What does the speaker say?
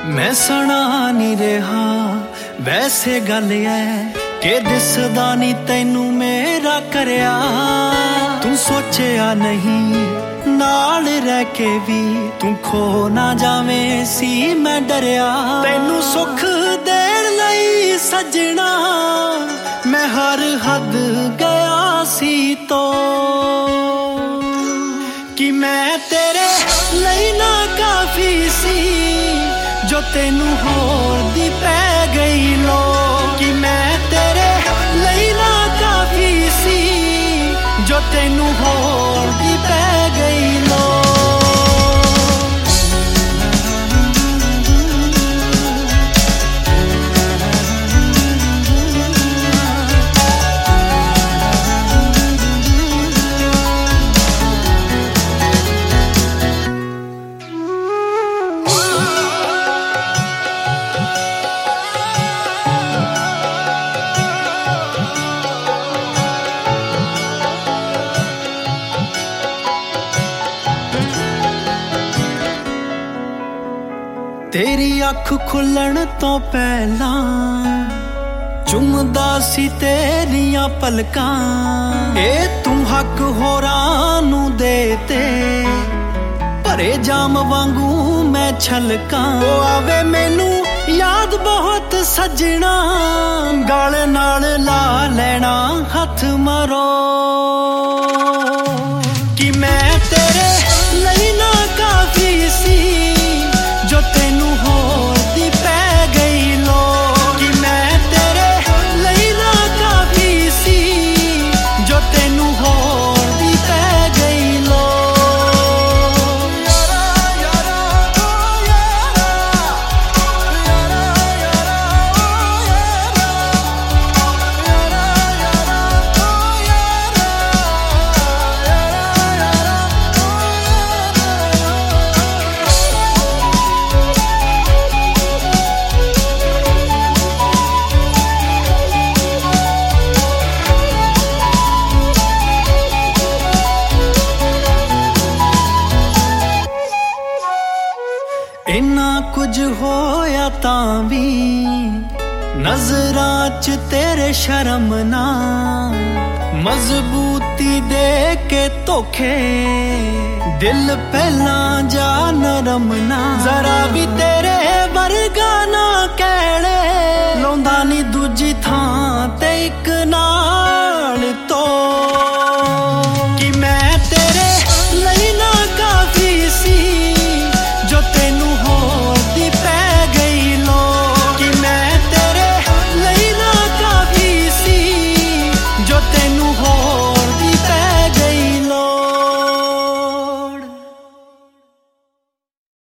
मैं सना नहीं रहा वैसे गल है कि दिसदा नहीं तैनू मेरा करया तू सोचिया नहीं नाल रह के भी तू खो ना जावे सी मैं डरिया तैनू सुख देण लई सजना मैं हर हद गया सी तो कि मैं तेरे लई ना काफी सी जो तेनू होर दी पै गई लो कि मैं तेरे लई ना काफी सी जो तेनू होर दी पै गई लो तेरी अख खुलण तो पहला चुमदा सी तेरियां पलकां ए तू हक होरां नू देते भरे जाम वांगू मैं छलकां ओ आवे मैनू याद बहुत सजना गल नाल ला लेना हथ मारो कि मैं तेरे लई ना काफी सी जो तेनू होर दी पै गई लो कि मैं तेरे लई ना काफी सी जो तेनू होर दी पै गई लो इन्ना कुछ होया तां भी नजरां च तेरे शर्म ना मजबूती दे के धोखे दिल पहला जा नरम ना जरा भी तेरे वर्गा ना कहड़े लौंदा नी दूजी थां ते इक नाल तो कि मैं तेरे लई ना काफी सी जो तेनू होर दी पै गई लो कि मैं तेरे लई ना काफी सी जो तेनू